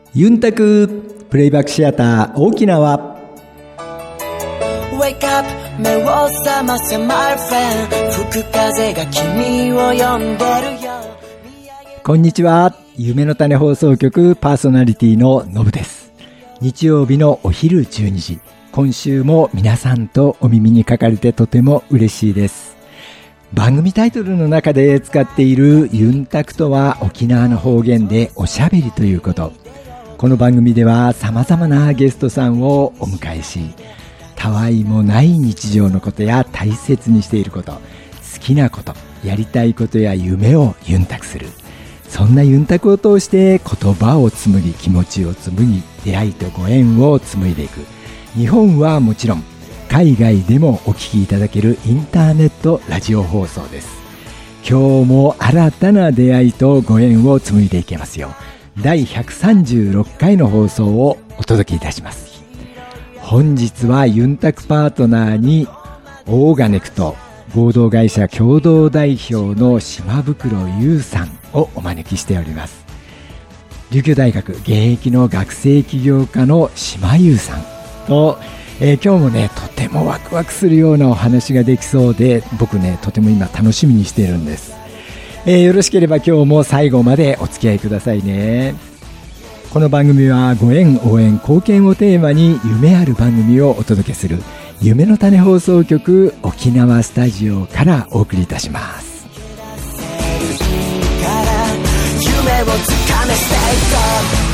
ユンタクプレイバックシアター沖縄。 Wake up 目を覚ませ my friend 吹く風が君を呼んでるよ。 こんにちは。夢の種放送局パーソナリティののぶです。日曜日のお昼12時、今週も皆さんとお耳にかかれてとても嬉しいです。番組タイトルの中で使っているユンタクとは沖縄の方言でおしゃべりということ。この番組では様々なゲストさんをお迎えし、たわいもない日常のことや大切にしていること、好きなこと、やりたいことや夢をユンタクする。そんなユンタクを通して言葉を紡ぎ、気持ちを紡ぎ、出会いとご縁を紡いでいく。日本はもちろん海外でもお聞きいただけるインターネットラジオ放送です。今日も新たな出会いとご縁を紡いでいけますよ。第136回の放送をお届けいたします。本日はユンタクパートナーにオーガネクト合同会社共同代表の島袋優さんをお招きしております。琉球大学現役の学生起業家の島優さんと、今日もねとてもワクワクするようなお話ができそうで、僕ねとても今楽しみにしているんです。よろしければ今日も最後までお付き合いくださいね。この番組はご縁、応援、貢献をテーマに夢ある番組をお届けする夢の種放送局沖縄スタジオからお送りいたします。 夢をつかめ Stay strong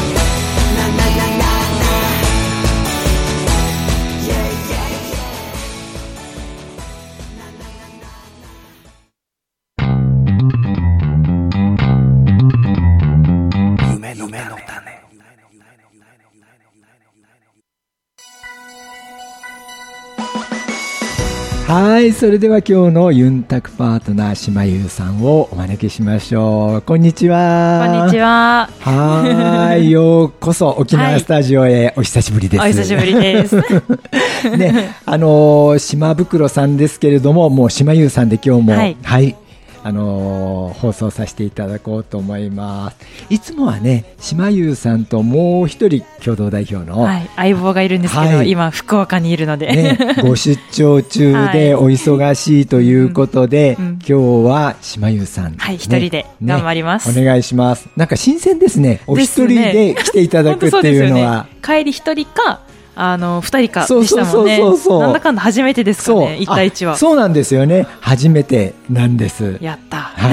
はい、それでは今日のユンタクパートナー島優さんをお招きしましょう。こんにちは。 こんにちは。 はい、ようこそ沖縄スタジオへお久しぶりです。 お久しぶりです。 ね、島袋さんですけれども、もう島優さんで今日も、はい、放送させていただこうと思います。いつもはね島優さんともう一人共同代表の、 相棒がいるんですけど、今福岡にいるので、 ご出張中でお忙しいということで、今日は島優さん、 一人で頑張ります、 お願いします。なんか新鮮ですね、お一人で来ていただくっていうのは、 帰り一人か2人かでしたもんね。なんだかんだ初めてですかね、1対1は。 そうなんですよね、初めてなんです。 やった、 はい、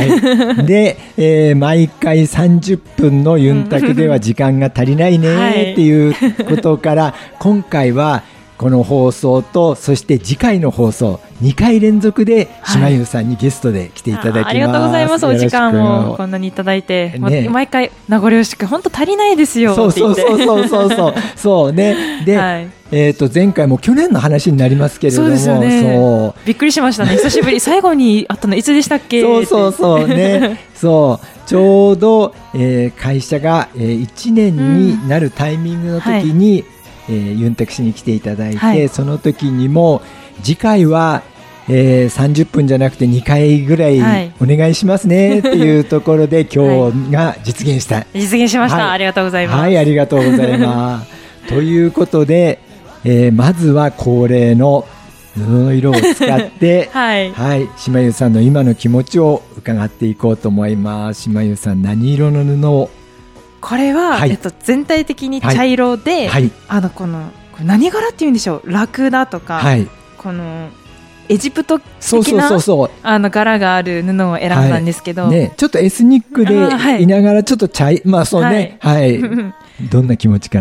で、毎回30分のユンタクでは時間が足りないねっていうことから、今回はこの放送とそして次回の放送2回連続で島優さんにゲストで来ていただきます。 ありがとうございます。お時間もこんなにいただいて、毎回名残惜しく本当足りないですよって言って、 そうね。で、前回も去年の話になりますけれども、 そうですよね、びっくりしましたね。久しぶり最後に会ったのいつでしたっけ。 そうねそうちょうど、会社が、1年になるタイミングの時に、ユンタクしに来ていただいて、その時にも次回は、30分じゃなくて2回ぐらいお願いしますねっていうところで、今日が実現しました、ありがとうございます。 はい、ありがとうございますということで、まずは恒例の布の色を使って島優さんの今の気持ちを伺っていこうと思います。島優さん、何色の布を。 これは、全体的に茶色で、この何柄っていうんでしょう、ラクダとか、このエジプト的な柄がある布を選んだんですけど、 ちょっとエスニックでいながらちょっとどんな気持ちから。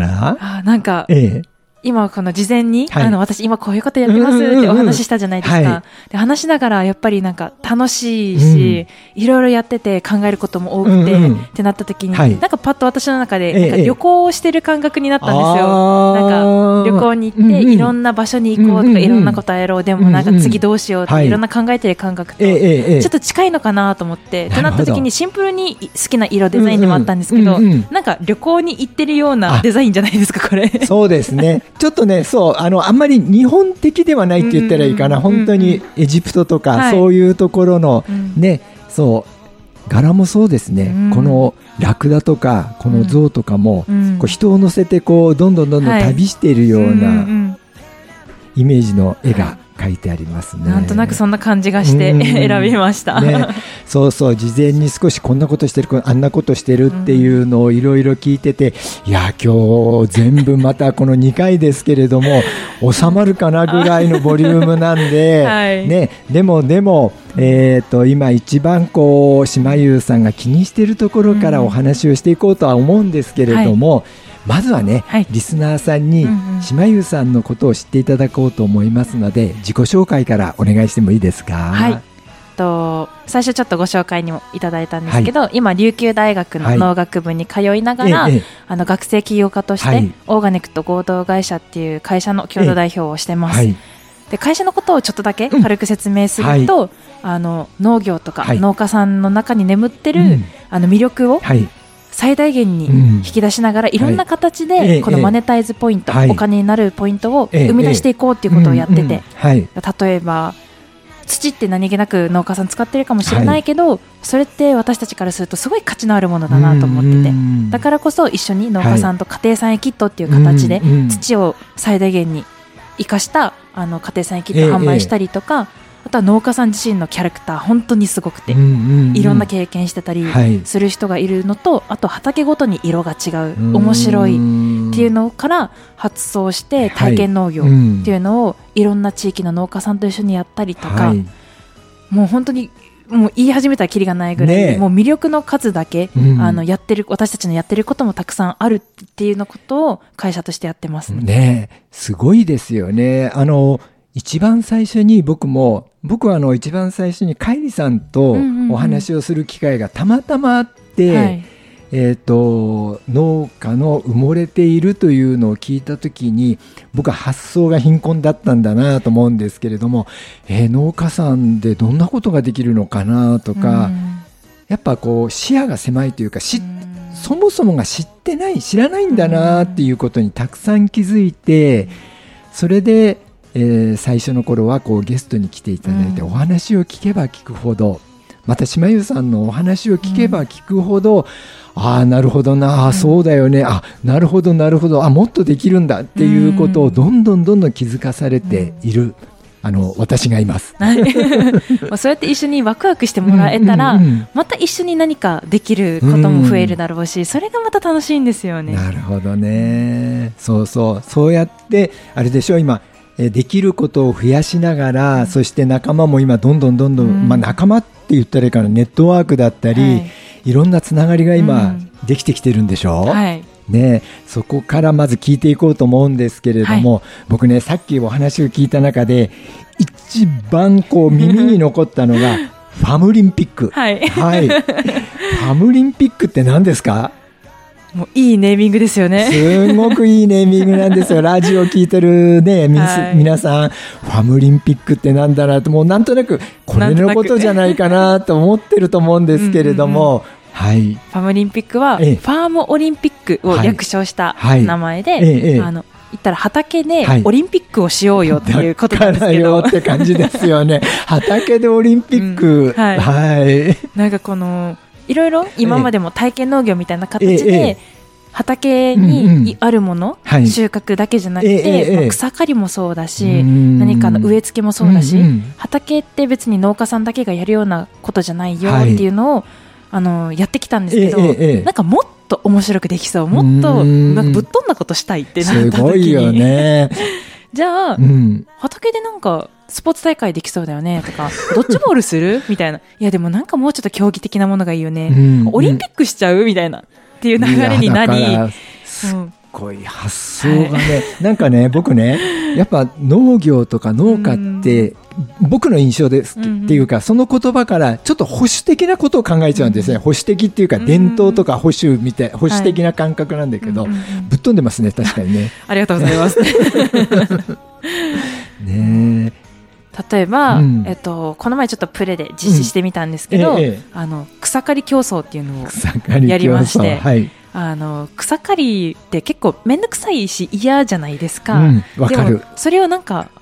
なんか、今この事前に、私今こういうことやってますってお話ししたじゃないですか、で話しながらやっぱりなんか楽しいし、いろいろやってて考えることも多くて、ってなった時に、なんかパッと私の中でなんか旅行をしてる感覚になったんですよ。なんか旅行に行って、いろんな場所に行こうとか、いろんなことやろう、でもなんか次どうしようっていろんな考えてる感覚とちょっと近いのかなと思って、ってなった時にシンプルに好きな色デザインでもあったんですけど、なんか旅行に行ってるようなデザインじゃないですかこれ。 そうですね、ちょっとね、あんまり日本的ではないって言ったらいいかな、本当にエジプトとか、そういうところのね、 柄もそうですね、このラクダとかこの象とかも、こう人を乗せてこうどんどん旅しているようなイメージの絵が書いてありますね。 なんとなくそんな感じがして選びました、 ね、そうそう、事前に少しこんなことしてるあんなことしてるっていうのをいろいろ聞いてて、いや今日全部またこの2回ですけれども収まるかなぐらいのボリュームなんで、はいね、でも、今一番こう島優さんが気にしているところからお話をしていこうとは思うんですけれども、まずはね、リスナーさんに島優さんのことを知っていただこうと思いますので、自己紹介からお願いしてもいいですか？ はい、最初ちょっとご紹介にもいただいたんですけど、今琉球大学の農学部に通いながら、学生起業家として、オーガニックと合同会社っていう会社の共同代表をしてます。で会社のことをちょっとだけ軽く説明すると、農業とか農家さんの中に眠ってる、魅力を、最大限に引き出しながら、いろんな形でこのマネタイズポイント、お金になるポイントを生み出していこうということをやってて、例えば土って何気なく農家さん使ってるかもしれないけど、それって私たちからするとすごい価値のあるものだなと思ってて、だからこそ一緒に農家さんと家庭菜園キットっていう形で土を最大限に生かした家庭菜園キット販売したりとか、あとは農家さん自身のキャラクター本当にすごくて、いろんな経験してたりする人がいるのと、あと畑ごとに色が違う面白いっていうのから発想して体験農業っていうのをいろんな地域の農家さんと一緒にやったりとか、もう本当にもう言い始めたらキリがないぐらい、もう魅力の数だけ、やってる私たちのやってることもたくさんあるっていうのことを会社としてやってますね。すごいですよね。一番最初に僕は一番最初にカイリさんとお話をする機会がたまたまあって、農家の埋もれているというのを聞いたときに、僕は発想が貧困だったんだなと思うんですけれども、農家さんでどんなことができるのかなとか、やっぱこう視野が狭いというか、そもそもが知らないんだなっていうことにたくさん気づいて、それで最初の頃はこうゲストに来ていただいて、お話を聞けば聞くほど、また島優さんのお話を聞けば聞くほど、なるほどな、そうだよね、なるほど、もっとできるんだっていうことをどんどん気づかされている、私がいます。 そうやって一緒にワクワクしてもらえたら、また一緒に何かできることも増えるだろうし、それがまた楽しいんですよね。 なるほどね。そうやってあれでしょ、今できることを増やしながら、そして仲間も今どんどん、仲間って言ったらいいかな、ネットワークだったり、いろんなつながりが今できてきてるんでしょ、ね、そこからまず聞いていこうと思うんですけれども、僕ね、さっきお話を聞いた中で一番こう耳に残ったのがファムリンピック、ファムリンピックって何ですか？ もういいネーミングですよね。 すごくいいネーミングなんですよ。ラジオ聞いてるね、皆さん、ファムリンピックってなんだなと、もうなんとなくこれのことじゃないかなと思ってると思うんですけれども、ファムリンピックはファームオリンピックを略称した名前で、言ったら畑でオリンピックをしようよっていうことなんですけど、 だからよって感じですよね。畑でオリンピック、 なんかこのいろいろ今までも体験農業みたいな形で畑にあるもの、収穫だけじゃなくて、草刈りもそうだし、何かの植え付けもそうだし、畑って別に農家さんだけがやるようなことじゃないよっていうのをやってきたんですけど、なんかもっと面白くできそう、もっとなんかぶっ飛んだことしたいってなった時に、すごいよね。じゃあ、畑でなんかスポーツ大会できそうだよねとか、ドッジボールするみたいな、いやでもなんかもうちょっと競技的なものがいいよね、オリンピックしちゃうみたいなっていう流れになり、 すっごい発想がね、なんかね、僕ね、やっぱ農業とか農家って僕の印象ですっていうか、その言葉からちょっと保守的なことを考えちゃうんですね。保守的っていうか伝統とか保守みたい、保守的な感覚なんだけど、ぶっ飛んでますね、確かにね。 ありがとうございます。 ねえ、 例えば、この前ちょっとプレで実施してみたんですけど、草刈り競争っていうのをやりまして、草刈りって結構めんどくさいし嫌じゃないですか。 わかる。 でもそれをなんか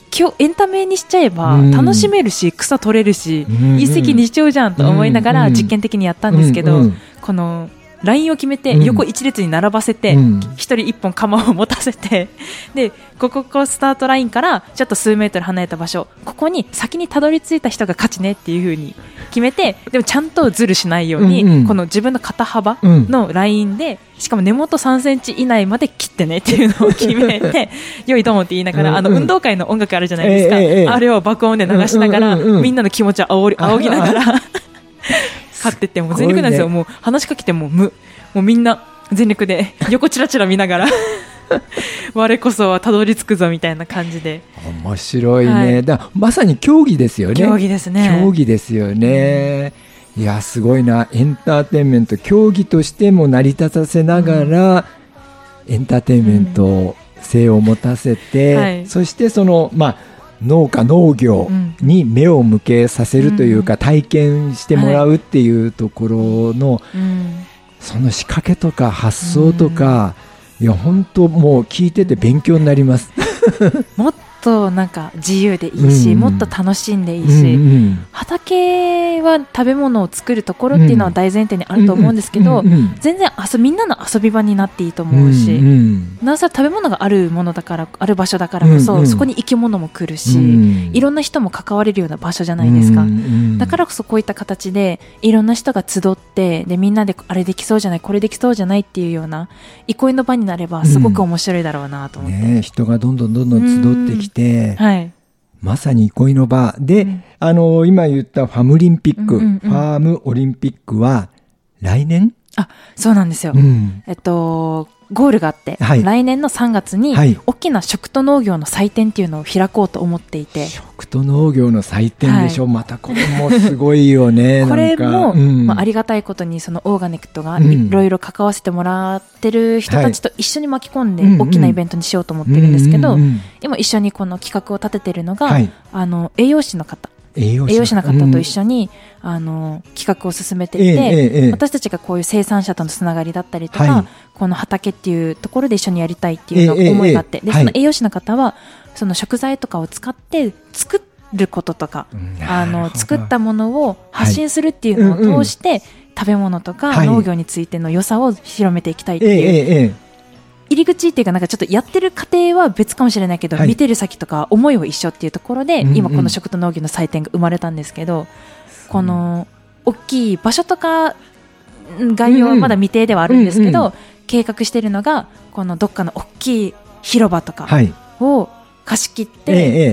今日エンタメにしちゃえば楽しめるし、草取れるし、一石二鳥じゃんと思いながら実験的にやったんですけど、このラインを決めて横一列に並ばせて、一人一本鎌を持たせて、でここスタートラインからちょっと数メートル離れた場所、ここに先にたどり着いた人が勝ちねっていう風に決めて、でもちゃんとズルしないように、この自分の肩幅のラインで、しかも根元3センチ以内まで切ってねっていうのを決めてよいどもって言いながら、運動会の音楽あるじゃないですか、あれを爆音で流しながら、みんなの気持ちを仰ぎながら勝ってって、もう全力なんですよ。もう話しかけてももうみんな全力で横チラチラ見ながら我こそはたどり着くぞみたいな感じで。 面白いね、まさに競技ですよね。 競技ですね。 競技ですよね、いやすごいな。エンターテインメント、競技としても成り立たせながら、エンターテインメント性を持たせて、そしてその農業に目を向けさせるというか、体験してもらうっていうところの、その仕掛けとか発想とか、いや本当もう聞いてて勉強になりますもっとなんか自由でいいし、もっと楽しんでいいし、畑は食べ物を作るところっていうのは大前提にあると思うんですけど、全然みんなの遊び場になっていいと思うし、なおさら食べ物があるものだから、ある場所だからこそ、そこに生き物も来るし、いろんな人も関われるような場所じゃないですか。だからこそこういった形でいろんな人が集って、でみんなであれできそうじゃない、これできそうじゃないっていうような憩いの場になればすごく面白いだろうなと思って、 人がどんどん集ってきて、まさに憩いの場で、今言ったファムリンピック、ファームオリンピックは来年？ そうなんですよ、ゴールがあって、来年の3月に大きな食と農業の祭典っていうのを開こうと思っていて、 食と農業の祭典でしょ、またこれもすごいよねこれも、ありがたいことにそのオーガネクトがいろいろ関わせてもらってる人たちと一緒に巻き込んで大きなイベントにしようと思ってるんですけど、今一緒にこの企画を立ててるのが、栄養士の方と一緒に企画を進めていて、私たちがこういう生産者とのつながりだったりとか、この畑っていうところで一緒にやりたいっていうの思いがあって、でその栄養士の方はその食材とかを使って作ることとか、作ったものを発信するっていうのを通して、食べ物とか農業についての良さを広めていきたいっていう入り口っていうか、なんかちょっとやってる過程は別かもしれないけど、見てる先とか思いは一緒っていうところで、今この食と農業の祭典が生まれたんですけど、この大きい場所とか概要はまだ未定ではあるんですけど、計画しているのがこのどっかの大きい広場とかを貸し切って、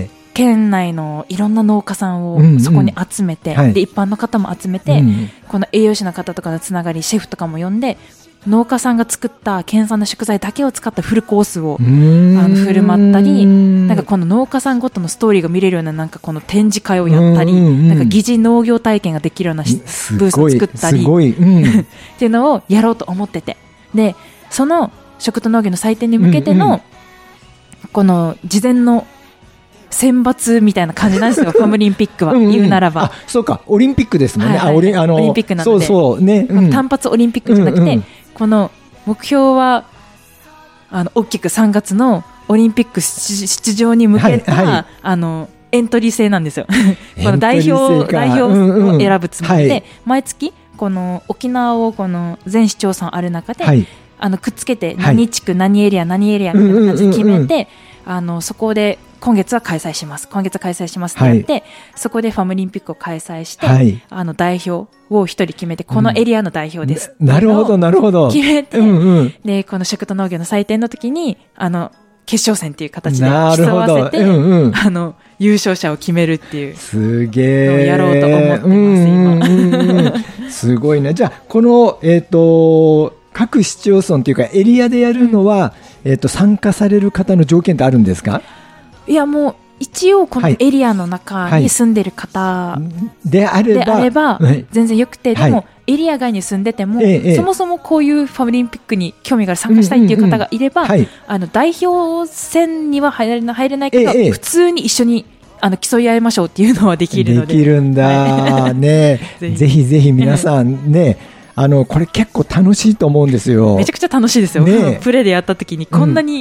県内のいろんな農家さんをそこに集めて、で一般の方も集めて、この栄養士の方とかのつながり、シェフとかも呼んで、農家さんが作った県産の食材だけを使ったフルコースを振る舞ったり、なんかこの農家さんごとのストーリーが見れるような、なんかこの展示会をやったり、なんか疑似農業体験ができるようなブースを作ったりっていうのをやろうと思ってて、でその食と農業の祭典に向けてのこの事前の選抜みたいな感じなんですよファムリンピックは。言うならば、 そうか、オリンピックですもんね。 オリンピックなので、単発オリンピックじゃなくて、この目標は大きく3月のオリンピック出場に向けた、エントリー制なんですよこの代表を選ぶつもりで、毎月この沖縄をこの全市町村ある中で、くっつけて何地区何エリア何エリアみたいな感じで決めて、そこで今月は開催しますってやって、そこでファムリンピックを開催して、代表を一人決めて、このエリアの代表です、 なるほどなるほど、 決めて、でこの食と農業の祭典の時に決勝戦っていう形で競わせて、優勝者を決めるっていうのをやろうと思ってます今すごいね。じゃあこの各市町村というかエリアでやるのは、参加される方の条件ってあるんですか？ いや、もう一応このエリアの中に住んでる方であれば全然よくて、でもエリア外に住んでても、そもそもこういうファムリンピックに興味がある、参加したいっていう方がいれば、代表戦には入れないけど、普通に一緒に競い合いましょうっていうのはできるので。 できるんだねぜひぜひ皆さんねこれ結構楽しいと思うんですよ。 めちゃくちゃ楽しいですよ、プレーでやった時にこんなに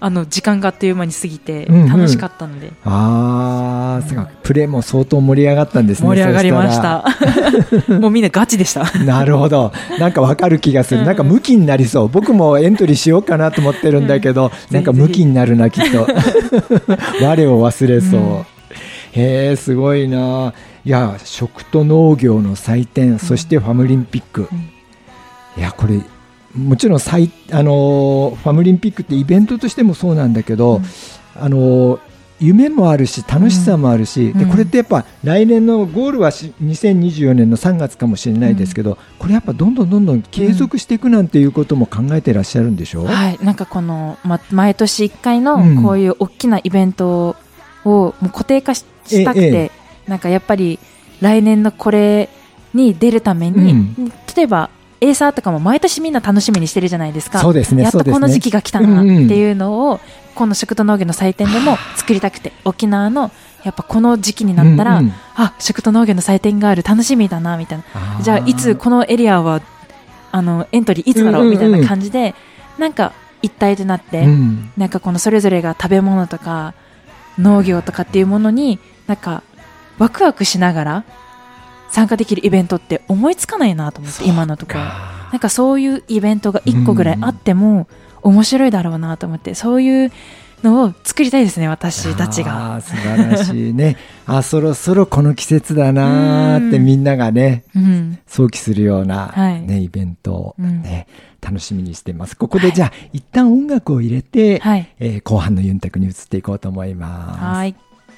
時間があっという間に過ぎて楽しかったので、 すごいプレーも相当盛り上がったんですね。 盛り上がりましたもうみんなガチでしたなるほど、なんかわかる気がする。なんかムキになりそう。僕もエントリーしようかなと思ってるんだけど、なんかムキになるなきっと我を忘れそう、へえ、すごいな。いや、食と農業の祭典、そしてファムリンピック、いや、これもちろんファムリンピックってイベントとしてもそうなんだけど、夢もあるし楽しさもあるし、でこれってやっぱ来年のゴールは2024年の3月かもしれないですけど、これやっぱどんどん継続していくなんていうことも考えていらっしゃるんでしょう。 はい、なんかこの、毎年1回のこういう大きなイベントをもう固定化したくて、なんかやっぱり来年のこれに出るために、例えばエーサーとかも毎年みんな楽しみにしてるじゃないですか。 そうですね、 やっとこの時期が来たなっていうのを、この食と農業の祭典でも作りたくて、沖縄のやっぱこの時期になったら、食と農業の祭典がある、楽しみだなみたいな、じゃあいつこのエリアはエントリーいつだろうみたいな感じで、なんか一体となって、なんかこのそれぞれが食べ物とか農業とかっていうものになんかワクワクしながら参加できるイベントって思いつかないなと思って、今のところなんかそういうイベントが1個ぐらいあっても面白いだろうなと思って、そういうのを作りたいですね、私たちが。 素晴らしいねそろそろこの季節だなってみんながね、想起するような、イベントを、楽しみにしています。ここでじゃあ、一旦音楽を入れて、後半のユンタクに移っていこうと思います。 はい。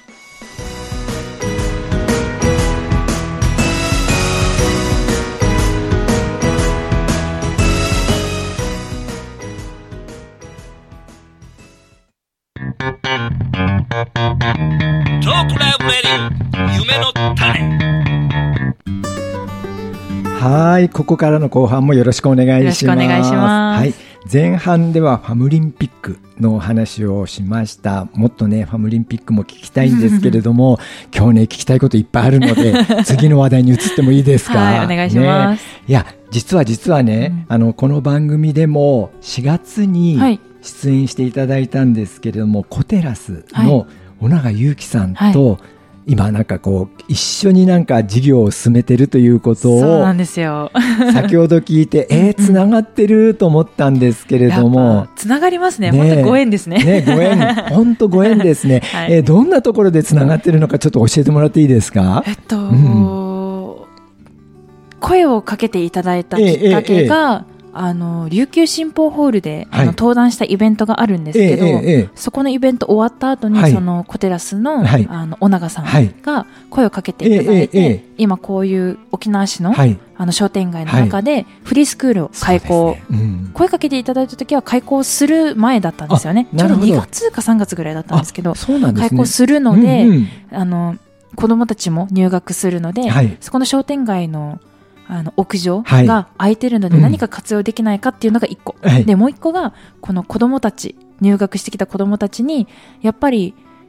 トークライブレディオ夢の種。 はい、ここからの後半もよろしくお願いします。 よろしくお願いします。 はい、前半ではファムリンピックのお話をしました。もっとね、ファムリンピックも聞きたいんですけれども今日ね、聞きたいこといっぱいあるので次の話題に移ってもいいですか。 はい、お願いします。 いや、実はね、この番組でも4月に出演していただいたんですけれども、コテラスの尾長祐樹さんと、今なんかこう一緒になんか事業を進めてるということを、 そうなんですよ先ほど聞いてつながってると思ったんですけれども、 つながりますね。本当ご縁ですね。 ご縁、本当ご縁ですね。どんなところでつながってるのかちょっと教えてもらっていいですか。 声をかけていただいたきっかけが、琉球新報ホールで、登壇したイベントがあるんですけど、そこのイベント終わった後に、そのコテラスの、尾長さんが声をかけていただいて、今こういう沖縄市の、商店街の中でフリースクールを開講、声かけていただいた時は開講する前だったんですよね。ちょうど2月か3月ぐらいだったんですけど、開講するので、子どもたちも入学するので、そこの商店街の屋上が空いてるので何か活用できないかっていうのが1個、でもう1個がこの子どもたち、入学してきた子どもたちにやっぱり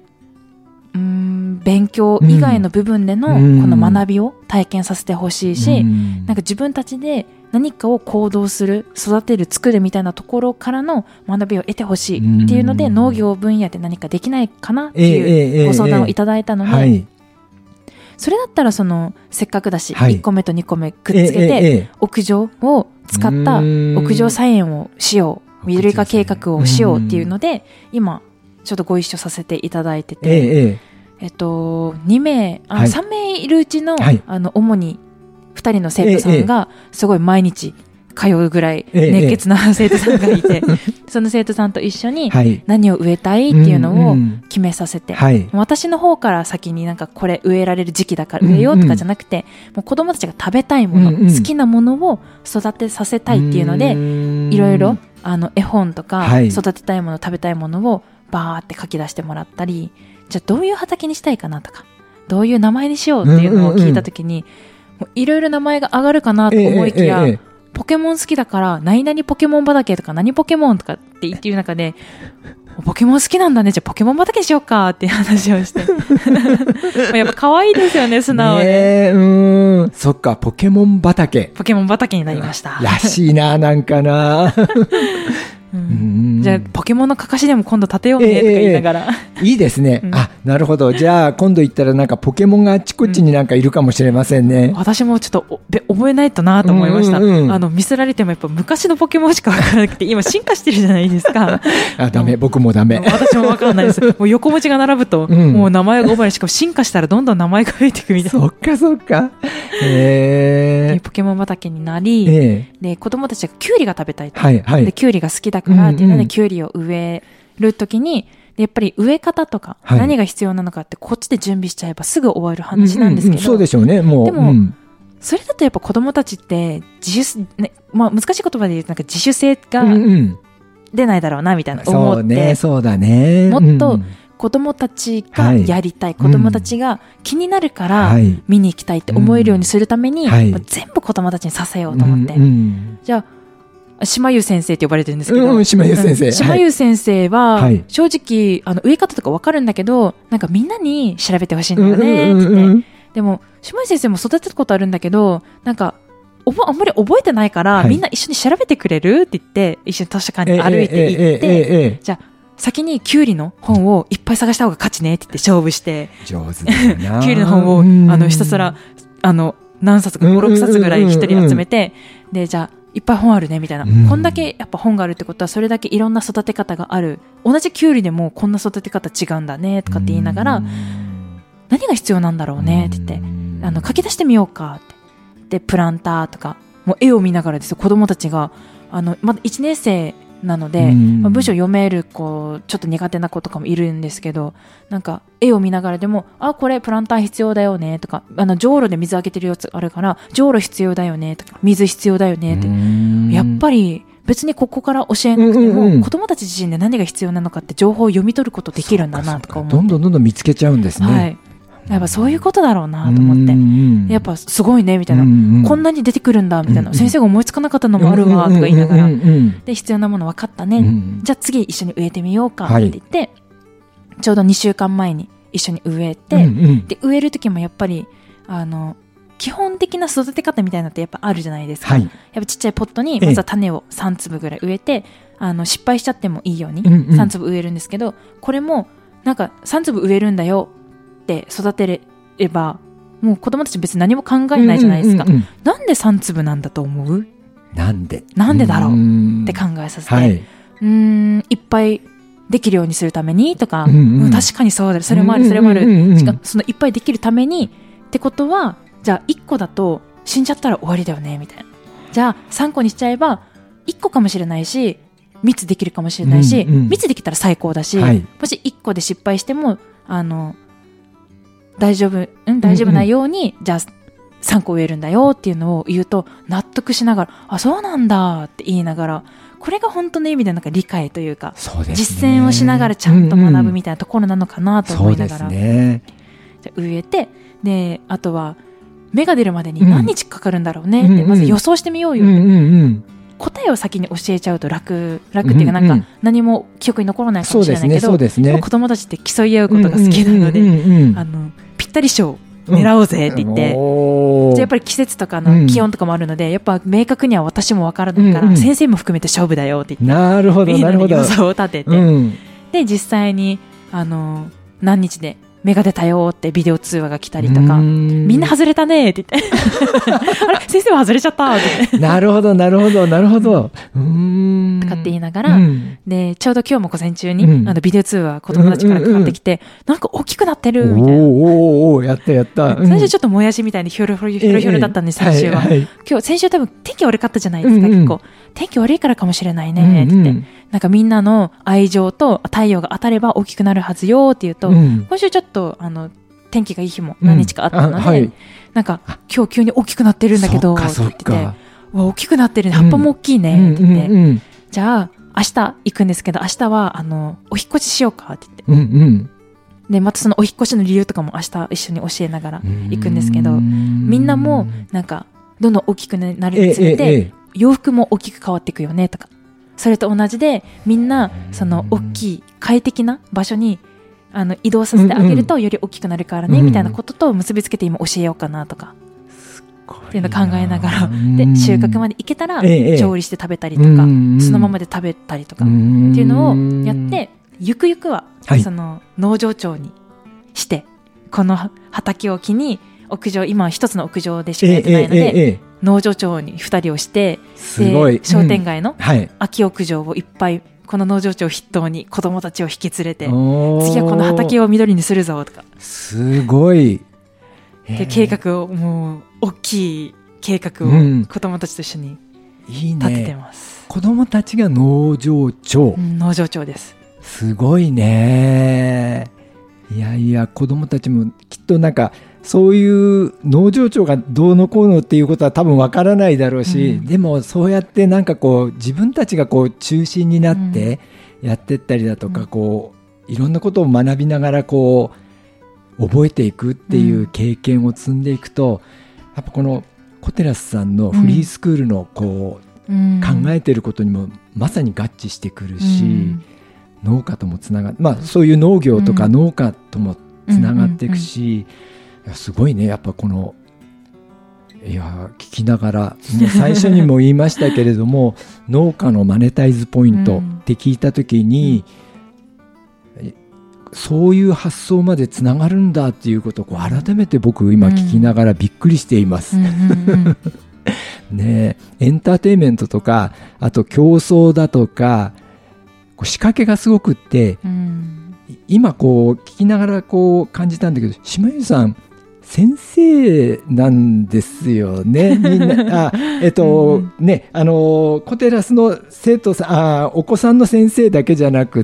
勉強以外の部分でのこの学びを体験させてほしいし、なんか自分たちで何かを行動する、育てる、作るみたいなところからの学びを得てほしいっていうので、農業分野で何かできないかなっていうご相談をいただいたので、それだったらせっかくだし、1個目と2個目くっつけて、屋上を使った屋上菜園をしよう、緑化計画をしようっていうので、今ちょっとご一緒させていただいてて、2名、3名いるうちの、主に2人の生徒さんがすごい毎日通うぐらい熱血な生徒さんがいて、その生徒さんと一緒に何を植えたいっていうのを決めさせて、私の方から先になんかこれ植えられる時期だから植えようとかじゃなくて、もう子供たちが食べたいもの、好きなものを育てさせたいっていうので、いろいろ絵本とか育てたいもの、食べたいものをバーって書き出してもらったり、じゃあどういう畑にしたいかなとか、どういう名前にしようっていうのを聞いたときに、いろいろ名前が上がるかなと思いきや、ポケモン好きだから何々ポケモン畑とか何ポケモンとかって言ってる中で、ポケモン好きなんだね、じゃあポケモン畑にしようかっていう話をしてやっぱ可愛いですよね、素直で。 そっか、ポケモン畑になりました。 らしいな、なんかなじゃあポケモンのかかしでも今度立てようねとか言いながら、 いいですね、あ、なるほど。じゃあ今度行ったらなんかポケモンがあちこちになんかいるかもしれませんね。 私もちょっと覚えないとなと思いました。見せられてもやっぱ昔のポケモンしか分からなくて、今進化してるじゃないですか。 あ、ダメ、僕もダメ。 私も分からないです。もう横文字が並ぶと、もう名前が覚えない。しかも進化したらどんどん名前が増えていくみたいな。 そっかそっか。 ポケモン畑になり、で子供たちがキュウリが食べたいと、でキュウリが好きだからっていうので、キュウリを植えるときに、やっぱり植え方とか何が必要なのかってこっちで準備しちゃえばすぐ終わる話なんですけど、 そうでしょうね。もうでも、それだとやっぱ子供たちって自主、ね、まあ難しい言葉で言うとなんか自主性が出ないだろうなみたいな思って、 そうだね。 もっと子供たちがやりたい、子供たちが気になるから見に行きたいって思えるようにするために、全部子供たちにさせようと思って、じゃあ島優先生って呼ばれてるんですけど、 島優先生、 島優先生は正直植え方とか分かるんだけど、なんかみんなに調べてほしいんだよねって言って、でも島優先生も育てたことあるんだけど、なんかあんまり覚えてないから、みんな一緒に調べてくれるって言って一緒に図書館に歩いて行って、じゃあ先にキュウリの本をいっぱい探した方が勝ちねって言って勝負して、 上手だな。 キュウリの本をひたすら何冊か5、6冊ぐらい一人集めて、でじゃあいっぱい本あるねみたいな、こんだけやっぱ本があるってことはそれだけいろんな育て方がある、同じキュウリでもこんな育て方違うんだねとかって言いながら、何が必要なんだろうねって言って書き出してみようかってでプランターとかもう絵を見ながらですよ、子供たちがまだ1年生なので、文章読める子ちょっと苦手な子とかもいるんですけど、なんか絵を見ながらでもこれプランター必要だよねとか、じょうろで水あげてるやつあるからじょうろ必要だよねとか、水必要だよねって、やっぱり別にここから教えなくても、子供たち自身で何が必要なのかって情報を読み取ることできるんだなとか思って、 どんどん見つけちゃうんですね。 やっぱそういうことだろうなと思って、やっぱすごいねみたいな、こんなに出てくるんだみたいな、先生が思いつかなかったのもあるわとか言いながら、で必要なもの分かったね、じゃあ次一緒に植えてみようかって言って、ちょうど2週間前に一緒に植えて、で植える時もやっぱり基本的な育て方みたいなのってやっぱあるじゃないですか、やっぱちっちゃいポットにまずは種を3粒ぐらい植えて、失敗しちゃってもいいように3粒植えるんですけど、これもなんか3粒植えるんだよって育てればもう子供たち別に何も考えないじゃないですか、なんで3粒なんだと思う？なんでだろうって考えさせて、いっぱいできるようにするためにとか、確かにそうだ、それもあるそれもある、しかもそのいっぱいできるためにってことは、じゃあ1個だと死んじゃったら終わりだよねみたいな、じゃあ3個にしちゃえば1個かもしれないし密できるかもしれないし、密できたら最高だし、もし1個で失敗しても大丈夫なように、じゃあ3個植えるんだよっていうのを言うと納得しながら、そうなんだって言いながら、これが本当の意味でなんか理解というか、実践をしながらちゃんと学ぶみたいなところなのかなと思いながら、じゃあ植えて、であとは芽が出るまでに何日かかるんだろうねってまず予想してみようよって、答えを先に教えちゃうと楽っていうか、なんか何も記憶に残らないかもしれないけど、でも子供たちって競い合うことが好きなので、ぴったり賞狙おうぜって言って、じゃあやっぱり季節とかの気温とかもあるので、やっぱ明確には私も分からないから、先生も含めて勝負だよって言って、 なるほどみんなで予想を立てて、で実際に何日で芽が出たよってビデオ通話が来たりとか、みんな外れたねって言ってあれ先生は外れちゃったってなるほどとかって言いながら、でちょうど今日も午前中にビデオ通話子供たちからかかってきて、なんか大きくなってるみたいな、 やった、 最初ちょっともやしみたいにひょろひょろだったんです先週は、先週多分天気悪かったじゃないですか、結構天気悪いからかもしれないねって言って、なんかみんなの愛情と太陽が当たれば大きくなるはずよって言うと、今週ちょっと天気がいい日も何日かあったので、なんか今日急に大きくなってるんだけどって言ってて、大きくなってるね、葉っぱも大きいねって言って、じゃあ明日行くんですけど、明日はお引っ越ししようかって言って、でまたそのお引っ越しの理由とかも明日一緒に教えながら行くんですけど、みんなもなんかどんどん大きくなるにつれて、洋服も大きく変わっていくよねとか、それと同じでみんなその大きい快適な場所に移動させてあげるとより大きくなるからね、みたいなことと結びつけて今教えようかなとか。 すっっていうのを考えながらで収穫まで行けたら調理して食べたりとか、そのままで食べたりとかっていうのをやって、ゆくゆくはその農場長にしてこの畑を機に屋上、今は一つの屋上でしかやってないので、農場長に2人をして、で商店街の空き屋上をいっぱいこの農場長を筆頭に子供たちを引き連れて、次はこの畑を緑にするぞとか、 すごいで計画を、もう大きい計画を子供たちと一緒に立ててます。 子供たちが農場長、 農場長です。 すごいね。いやいや、子供たちもきっとなんかそういう農場長がどうのこうのっていうことは多分わからないだろうし、でもそうやってなんかこう自分たちがこう中心になってやってったりだとか、こういろんなことを学びながらこう覚えていくっていう経験を積んでいくと、やっぱこのコテラスさんのフリースクールのこう考えていることにもまさに合致してくるし、農家ともつながって、そういう農業とか農家ともつながっていくし、すごいね。やっぱこのいや聞きながら、最初にも言いましたけれども農家のマネタイズポイントって聞いたときに、そういう発想までつながるんだっていうことをこう改めて僕今聞きながらびっくりしています。ね、エンターテインメントとか、あと競争だとか、こう仕掛けがすごくって、今こう聞きながらこう感じたんだけど、島優さん先生なんですよね。みんなね、コテラスの生徒さん、お子さんの先生だけじゃなくって、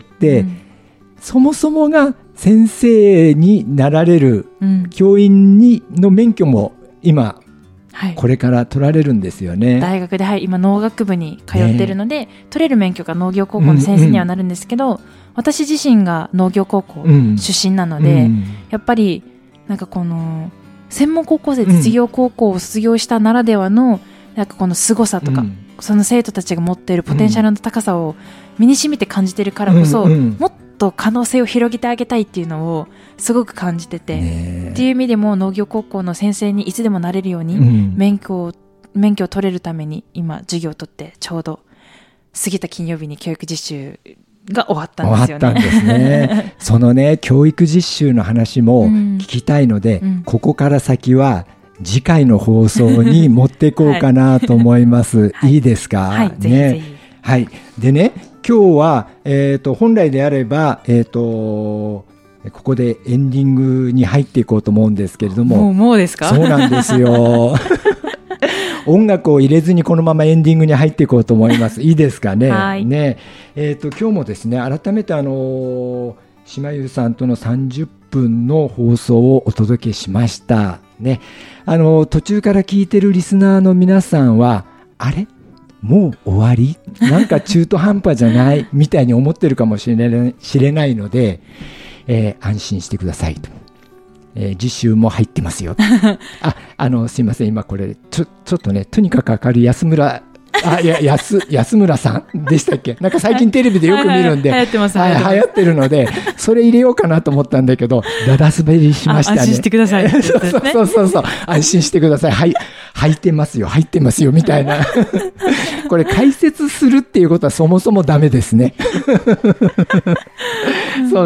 そもそもが先生になられる、教員の免許も今、これから取られるんですよね。 大学で、今農学部に通っているので、取れる免許が農業高校の先生にはなるんですけど、私自身が農業高校出身なので、やっぱりなんかこの専門高校生、実業高校を卒業したならではのなんかこの凄さとか、その生徒たちが持っているポテンシャルの高さを身に染みて感じているからこそ、もっと可能性を広げてあげたいっていうのをすごく感じてて、っていう意味でも農業高校の先生にいつでもなれるように、免許を取れるために今授業を取って、ちょうど過ぎた金曜日に教育実習が終わったんですよね。 終わったんですね。そのね、教育実習の話も聞きたいので、ここから先は次回の放送に持っていこうかなと思います。いいですか？ はい、ぜひぜひ。 はい。でね、今日は、本来であれば、ここでエンディングに入っていこうと思うんですけれども。 もうですか？ そうなんですよ。音楽を入れずにこのままエンディングに入っていこうと思います。いいですかね。 はい。 ね、今日もですね、改めて島優さんとの30分の放送をお届けしました。ね、途中から聞いてるリスナーの皆さんは、あれ？もう終わり？なんか中途半端じゃないみたいに思ってるかもしれないので、安心してくださいと。実習も入ってますよ。すいません、今これちょっとね、とにかく明るい安村さんでしたっけ？なんか最近テレビでよく見るんで、 流行ってます。 流行ってるので、それ入れようかなと思ったんだけど、だだ滑りしましたね。 安心してください。 そう、安心してください。はい、入ってますよみたいな。これ解説するっていうことはそもそもダメですね。そう。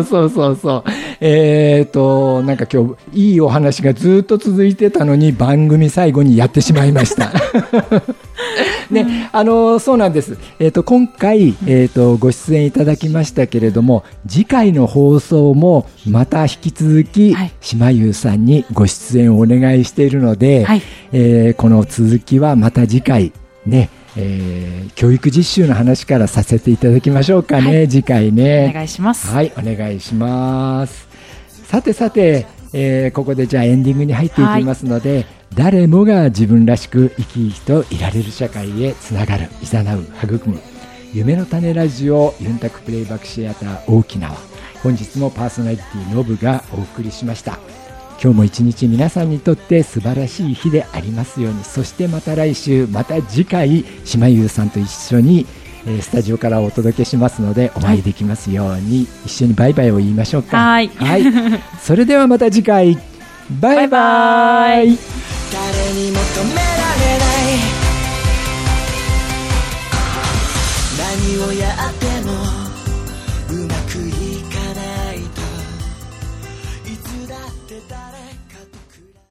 なんか今日いいお話がずっと続いてたのに、番組最後にやってしまいました。ね、そうなんです。今回、ご出演いただきましたけれども、次回の放送もまた引き続き、島優さんにご出演をお願いしているので、この続きはまた次回ね、教育実習の話からさせていただきましょうかね、次回ね。 お願いします。 はい、お願いします。さて、ここでじゃあエンディングに入っていきますので、誰もが自分らしく生き生きといられる社会へつながる、いざなう、育む夢の種ラジオユンタクプレイバックシアター沖縄、本日もパーソナリティノブがお送りしました。今日も一日皆さんにとって素晴らしい日でありますように。そしてまた来週、また次回、島優さんと一緒にスタジオからお届けしますので、お会いできますように、一緒にバイバイを言いましょうか。 はい。 それではまた次回、バイバイ。 誰にも止められない。何をやっても